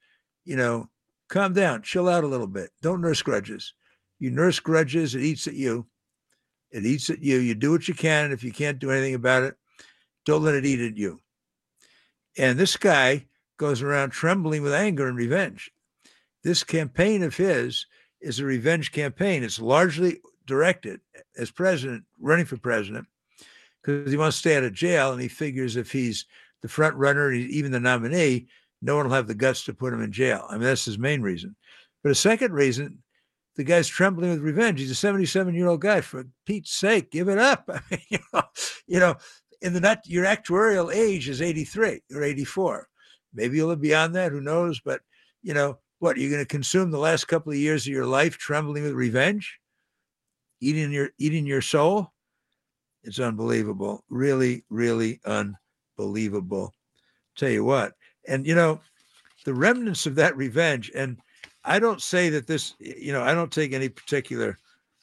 calm down, chill out a little bit. Don't nurse grudges. You nurse grudges, it eats at you. It eats at you. You do what you can. And if you can't do anything about it, don't let it eat at you. And this guy goes around trembling with anger and revenge. This campaign of his is a revenge campaign. It's largely directed as president, running for president, because he wants to stay out of jail. And he figures if he's the front runner, even the nominee, no one will have the guts to put him in jail. I mean, that's his main reason. But a second reason, the guy's trembling with revenge. He's a 77-year-old guy. For Pete's sake, give it up. I mean, your actuarial age is 83 or 84. Maybe you'll live beyond that. Who knows? But, what, you're going to consume the last couple of years of your life trembling with revenge, eating your soul? It's unbelievable. Really, really unbelievable. Tell you what. And, the remnants of that revenge, and I don't say that this, I don't take any particular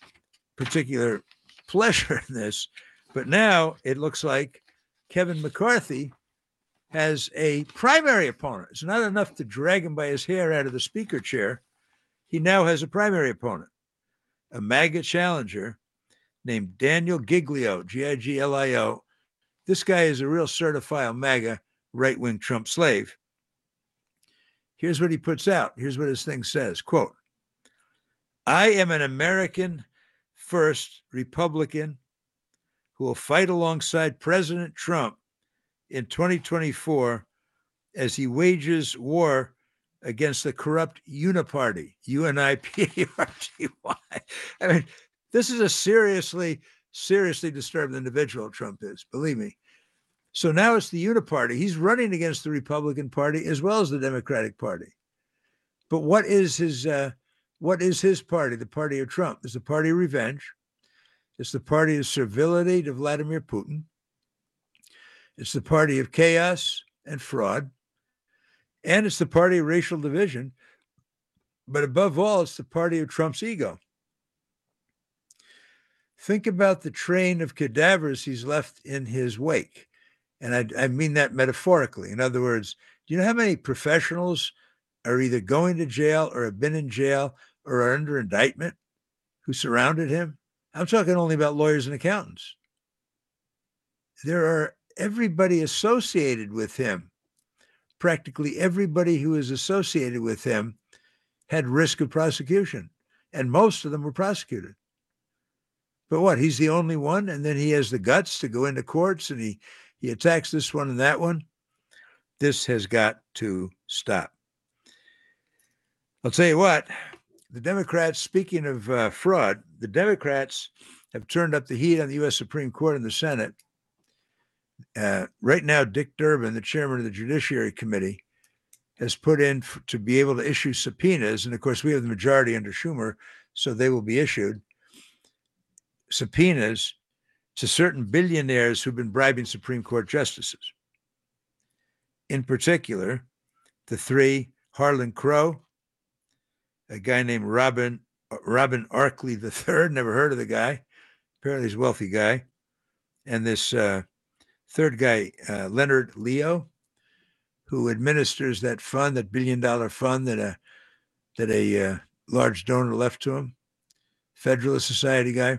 pleasure in this, but now it looks like Kevin McCarthy has a primary opponent. It's not enough to drag him by his hair out of the speaker chair. He now has a primary opponent, a MAGA challenger named Daniel Giglio, Giglio. This guy is a real certified MAGA right-wing Trump slave. Here's what he puts out. Here's what his thing says, quote, I am an American first Republican who will fight alongside President Trump in 2024 as he wages war against the corrupt Uniparty, UNIPARTY. I mean, this is a seriously disturbed individual, Trump is, believe me. So now it's the Uniparty. He's running against the Republican Party as well as the Democratic Party. But what is his party, the party of Trump? It's the party of revenge. It's the party of servility to Vladimir Putin. It's the party of chaos and fraud. And it's the party of racial division. But above all, it's the party of Trump's ego. Think about the train of cadavers he's left in his wake. And I mean that metaphorically. In other words, do you know how many professionals are either going to jail or have been in jail or are under indictment who surrounded him? I'm talking only about lawyers and accountants. There are everybody associated with him. Practically everybody who is associated with him had risk of prosecution, and most of them were prosecuted. But what? He's the only one, and then he has the guts to go into courts, and he attacks this one and that one. This has got to stop. I'll tell you what, the Democrats, speaking of fraud, the Democrats have turned up the heat on the U.S. Supreme Court and the Senate. Right now, Dick Durbin, the chairman of the Judiciary Committee, has put in to be able to issue subpoenas. And of course, we have the majority under Schumer, so they will be issued subpoenas to certain billionaires who've been bribing Supreme Court justices. In particular, the three, Harlan Crow, a guy named Robin Arkley III, never heard of the guy. Apparently he's a wealthy guy. And this third guy, Leonard Leo, who administers that fund, that $1 billion fund that a large donor left to him, Federalist Society guy.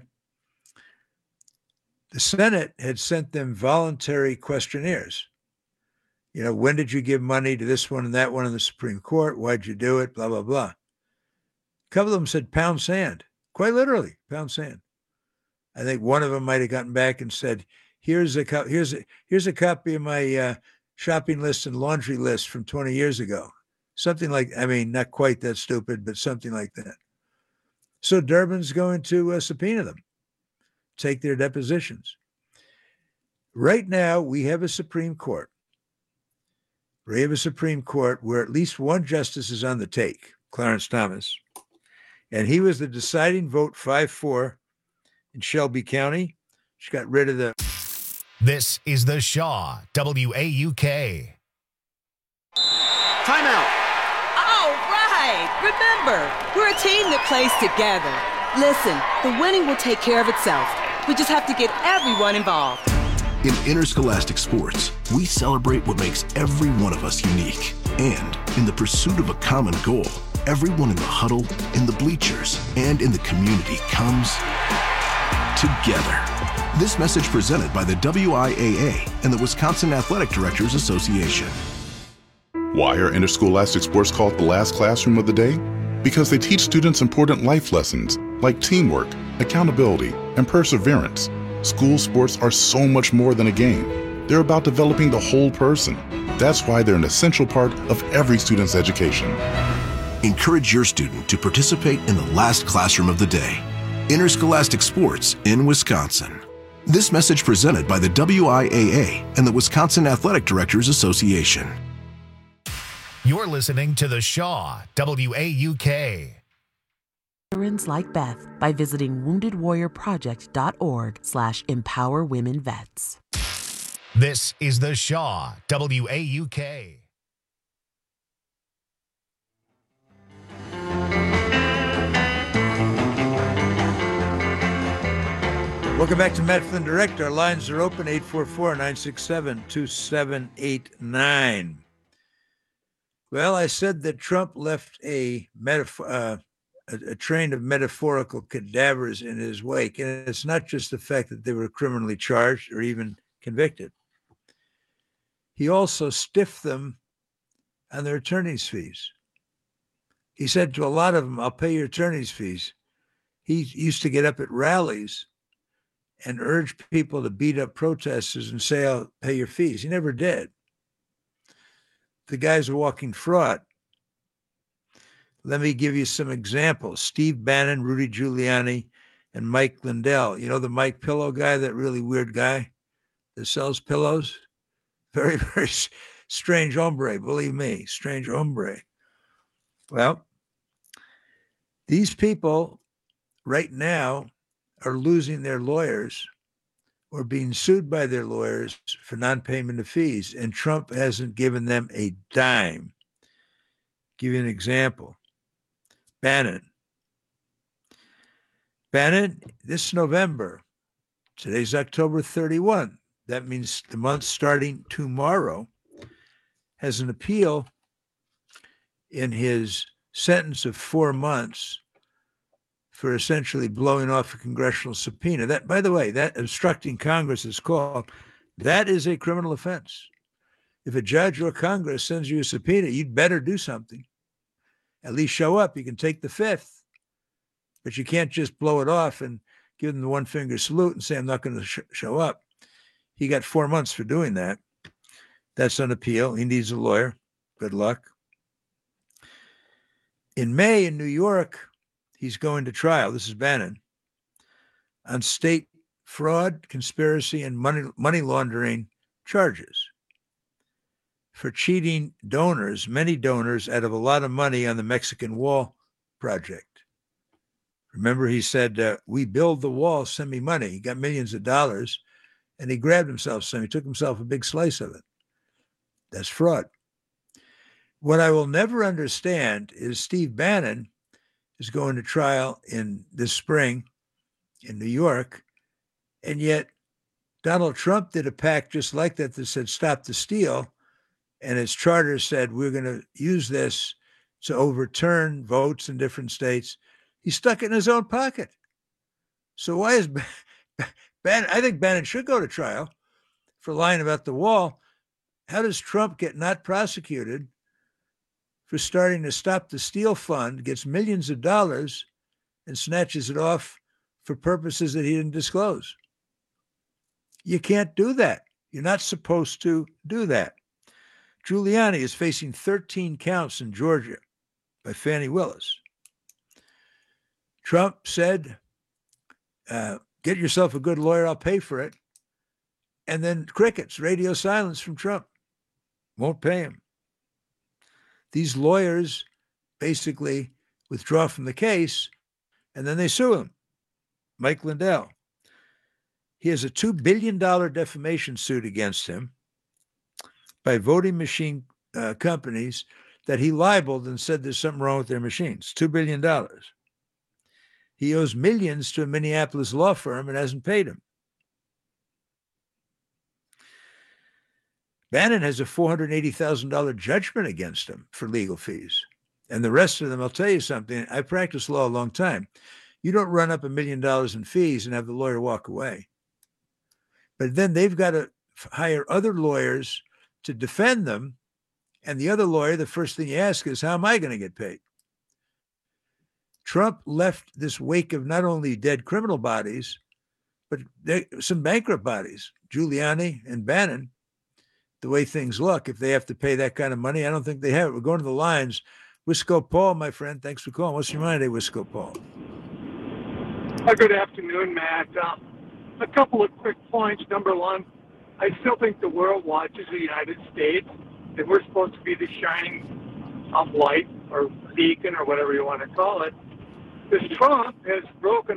The Senate had sent them voluntary questionnaires. You know, when did you give money to this one and that one in the Supreme Court? Why'd you do it? Blah, blah, blah. A couple of them said pound sand, quite literally, pound sand. I think one of them might have gotten back and said, here's a copy of my shopping list and laundry list from 20 years ago. Something like, I mean, not quite that stupid, but something like that. So Durbin's going to subpoena them, take their depositions. Right now, we have a Supreme Court. We have a Supreme Court where at least one justice is on the take, Clarence Thomas. And he was the deciding vote 5-4 in Shelby County. She got rid of the... This is the Shaw, WAUK. Timeout. All right. Remember, we're a team that plays together. Listen, the winning will take care of itself. We just have to get everyone involved. In interscholastic sports, we celebrate what makes every one of us unique. And in the pursuit of a common goal, everyone in the huddle, in the bleachers, and in the community comes together. This message presented by the WIAA and the Wisconsin Athletic Directors Association. Why are interscholastic sports called the last classroom of the day? Because they teach students important life lessons like teamwork, accountability, and perseverance. School sports are so much more than a game. They're about developing the whole person. That's why they're an essential part of every student's education. Encourage your student to participate in the last classroom of the day. Interscholastic sports in Wisconsin. This message presented by the WIAA and the Wisconsin Athletic Directors Association. You're listening to the Shaw, WAUK. Veterans like Beth by visiting woundedwarriorproject.org/empowerwomenvets. This is the Shaw, WAUK. Welcome back to Matt Flynn Direct. Our lines are open, 844-967-2789. Well, I said that Trump left a a train of metaphorical cadavers in his wake. And it's not just the fact that they were criminally charged or even convicted. He also stiffed them on their attorney's fees. He said to a lot of them, I'll pay your attorney's fees. He used to get up at rallies and urge people to beat up protesters and say, I'll pay your fees. He never did. The guy's a walking fraud. Let me give you some examples. Steve Bannon, Rudy Giuliani, and Mike Lindell. You know the Mike Pillow guy, that really weird guy that sells pillows? Very, very strange hombre, believe me, strange hombre. Well, these people right now are losing their lawyers or being sued by their lawyers for non-payment of fees, and Trump hasn't given them a dime. Give you an example. Bannon, this November, today's October 31, that means the month starting tomorrow, has an appeal in his sentence of 4 months for essentially blowing off a congressional subpoena. That, by the way, that obstructing Congress is called, that is a criminal offense. If a judge or Congress sends you a subpoena, you'd better do something. At least show up. You can take the fifth, but you can't just blow it off and give them the one finger salute and say, I'm not going to show up. He got 4 months for doing that. That's on appeal. He needs a lawyer. Good luck. In May in New York, he's going to trial. This is Bannon on state fraud, conspiracy, and money laundering charges for cheating donors, many donors, out of a lot of money on the Mexican Wall project. Remember, he said, we build the wall, send me money. He got millions of dollars, and he grabbed himself some. He took himself a big slice of it. That's fraud. What I will never understand is Steve Bannon is going to trial in this spring in New York, and yet Donald Trump did a pact just like that that said stop the steal, and its charter said we're going to use this to overturn votes in different states. He stuck it in his own pocket. So why is Bannon? I think Bannon should go to trial for lying about the wall. How does Trump get not prosecuted for starting to Stop the Steal fund, gets millions of dollars, and snatches it off for purposes that he didn't disclose? You can't do that. You're not supposed to do that. Giuliani is facing 13 counts in Georgia by Fani Willis. Trump said, get yourself a good lawyer, I'll pay for it. And then crickets, radio silence from Trump. Won't pay him. These lawyers basically withdraw from the case, and then they sue him. Mike Lindell. He has a $2 billion defamation suit against him by voting machine companies that he libeled and said there's something wrong with their machines. $2 billion. He owes millions to a Minneapolis law firm and hasn't paid him. Bannon has a $480,000 judgment against him for legal fees. And the rest of them, I'll tell you something, I practiced law a long time. You don't run up $1 million in fees and have the lawyer walk away. But then they've got to hire other lawyers to defend them. And the other lawyer, the first thing you ask is, how am I going to get paid? Trump left this wake of not only dead criminal bodies, but some bankrupt bodies, Giuliani and Bannon. The way things look, if they have to pay that kind of money, I don't think they have it. We're going to the lines. Wisco Paul, my friend, thanks for calling. What's your mind today, Wisco Paul? Good afternoon, Matt. A couple of quick points. Number one, I still think the world watches the United States, and we're supposed to be the shining light or beacon or whatever you want to call it. This Trump has broken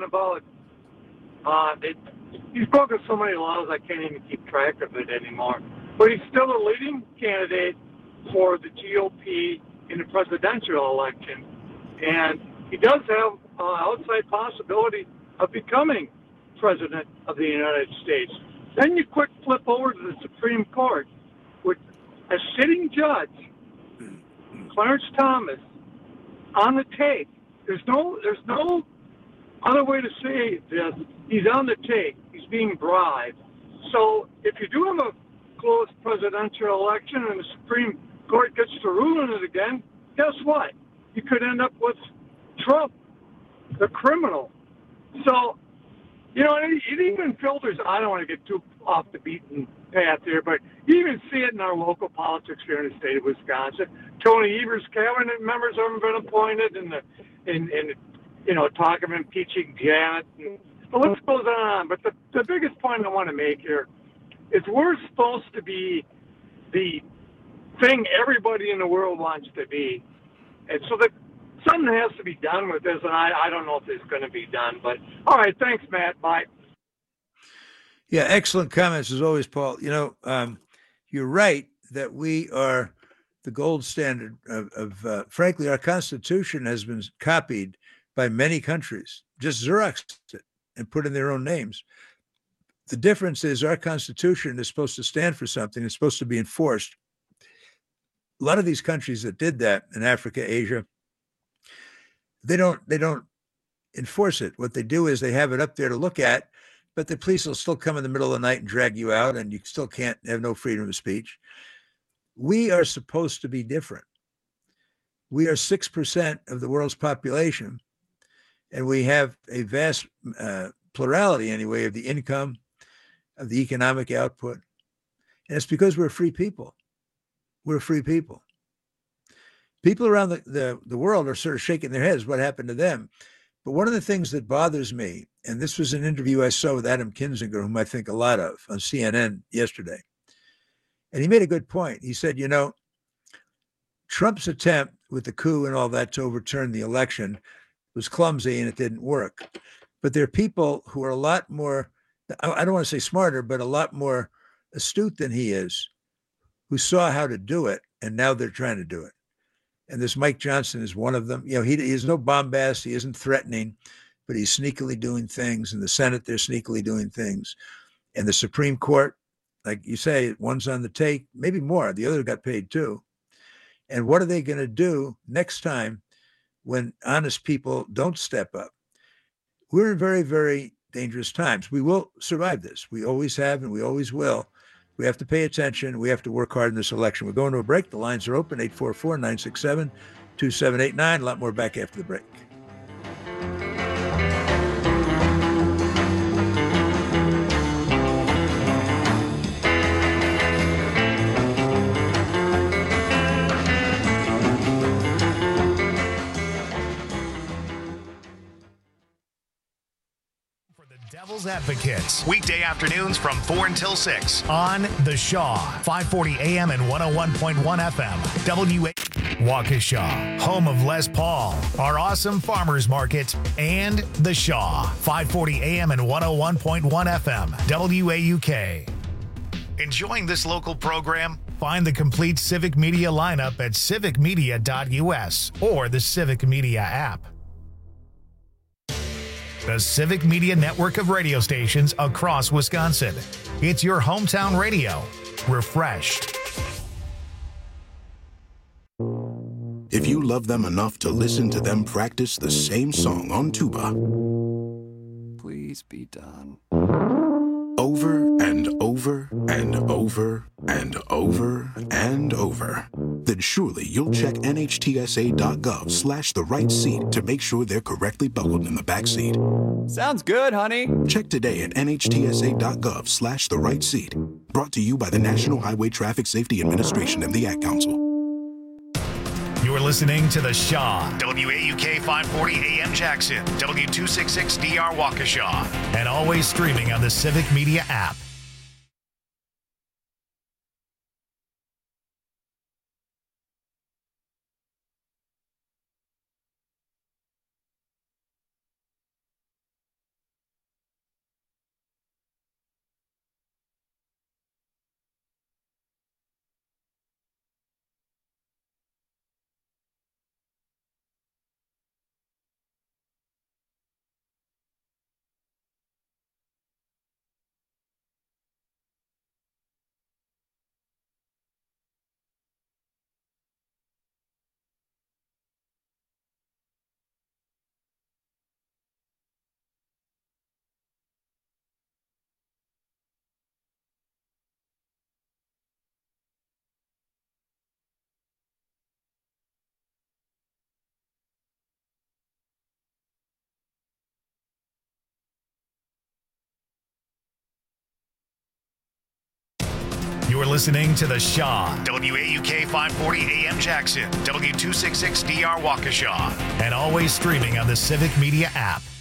he's broken so many laws I can't even keep track of it anymore. But he's still a leading candidate for the GOP in the presidential election. And he does have an outside possibility of becoming president of the United States. Then you quick flip over to the Supreme Court with a sitting judge, Clarence Thomas, on the tape There's no other way to say this. He's on the take. He's being bribed. So if you do have a close presidential election and the Supreme Court gets to rule on it again, guess what? You could end up with Trump, the criminal. So, you know, it even filters. I don't want to get too off the beaten path here, but you even see it in our local politics here in the state of Wisconsin. Tony Evers' cabinet members haven't been appointed, and talk of impeaching Janet. And the list goes on. But the biggest point I want to make here is we're supposed to be the thing everybody in the world wants to be, and so that something has to be done with this. And I don't know if it's going to be done. But all right, thanks, Matt. Bye. Yeah, excellent comments as always, Paul. You're right that we are the gold standard of frankly, our Constitution has been copied by many countries, just Xeroxed it and put in their own names. The difference is our Constitution is supposed to stand for something. It's supposed to be enforced. A lot of these countries that did that in Africa, Asia, they don't enforce it. What they do is they have it up there to look at, but the police will still come in the middle of the night and drag you out, and you still can't have no freedom of speech. We are supposed to be different. We are 6% of the world's population, and we have a vast plurality, anyway, of the income, of the economic output. And it's because we're free people. We're free people. People around the world are sort of shaking their heads what happened to them. But one of the things that bothers me, and this was an interview I saw with Adam Kinzinger, whom I think a lot of, on CNN yesterday. And he made a good point. He said, Trump's attempt with the coup and all that to overturn the election was clumsy and it didn't work. But there are people who are a lot more, I don't want to say smarter, but a lot more astute than he is, who saw how to do it, and now they're trying to do it. And this Mike Johnson is one of them. He has no bombast. He isn't threatening, but he's sneakily doing things. In the Senate, they're sneakily doing things. And the Supreme Court, like you say, one's on the take, maybe more. The other got paid too. And what are they going to do next time when honest people don't step up? We're in very, very dangerous times. We will survive this. We always have, and we always will. We have to pay attention. We have to work hard in this election. We're going to a break. The lines are open, 844-967-2789. A lot more back after the break. Devil's Advocates, weekday afternoons from 4 until 6 on The Shaw, 540 AM and 101.1 FM, Waukesha, home of Les Paul, our awesome farmers market, and The Shaw, 540 AM and 101.1 FM, WAUK. Enjoying this local program? Find the complete Civic Media lineup at civicmedia.us or the Civic Media app. The Civic Media network of radio stations across Wisconsin. It's your hometown radio. Refreshed. If you love them enough to listen to them practice the same song on tuba, please be done. Over and over and over and over and over, then surely you'll check nhtsa.gov/the right seat to make sure they're correctly buckled in the back seat. Sounds good, honey. Check today at nhtsa.gov/the right seat. Brought to you by the National Highway Traffic Safety Administration and the Ad Council. You're listening to The Shaw, WAUK 540 AM Jackson, W266DR Waukesha, and always streaming on the Civic Media app. You're listening to The Shaw, WAUK 540 AM Jackson, W266DR Waukesha, and always streaming on the Civic Media app.